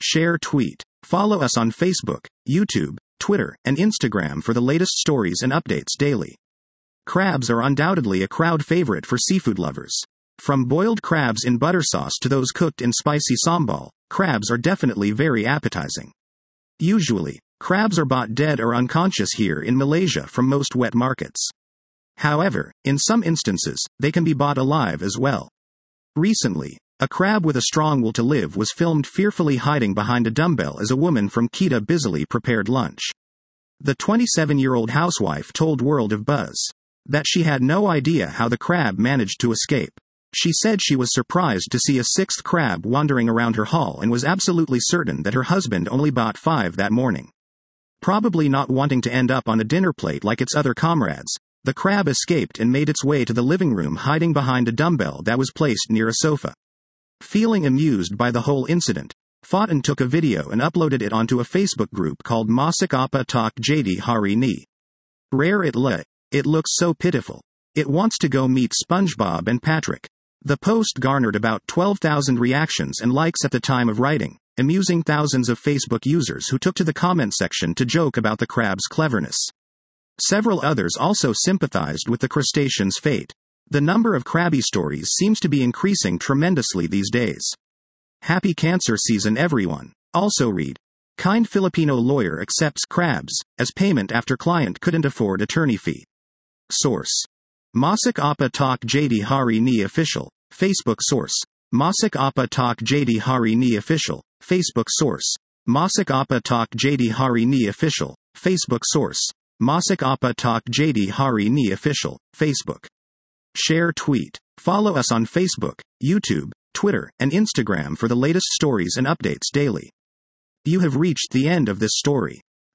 Share, tweet. Follow us on Facebook, YouTube, Twitter, and Instagram for the latest stories and updates daily. Crabs are undoubtedly a crowd favorite for seafood lovers. From boiled crabs in butter sauce to those cooked in spicy sambal, crabs are definitely very appetizing. Usually, crabs are bought dead or unconscious here in Malaysia from most wet markets. However, in some instances, they can be bought alive as well. Recently, a crab with a strong will to live was filmed fearfully hiding behind a dumbbell as a woman from Kedah busily prepared lunch. The 27-year-old housewife told World of Buzz that she had no idea how the crab managed to escape. She said she was surprised to see a sixth crab wandering around her hall and was absolutely certain that her husband only bought 5 that morning. Probably not wanting to end up on a dinner plate like its other comrades, the crab escaped and made its way to the living room hiding behind a dumbbell that was placed near a sofa. Feeling amused by the whole incident, Fatin took a video and uploaded it onto a Facebook group called Masak Apa Tak Jadi Hari Ni. Rare it looks so pitiful. It wants to go meet SpongeBob and Patrick. The post garnered about 12,000 reactions and likes at the time of writing, amusing thousands of Facebook users who took to the comment section to joke about the crab's cleverness. Several others also sympathized with the crustacean's fate. The number of crabby stories seems to be increasing tremendously these days. Happy cancer season everyone. Also read, kind Filipino lawyer accepts crabs as payment after client couldn't afford attorney fee. Source: Masak Apa Tak Jadi Hari Ni Official. Facebook source: Masak Apa Tak Jadi Hari Ni Official. Facebook source: Masak Apa Tak Jadi Hari Ni Official. Facebook source: Masak Apa Tak Jadi Hari Ni Official. Facebook. Share, tweet. Follow us on Facebook, YouTube, Twitter, and Instagram for the latest stories and updates daily. You have reached the end of this story.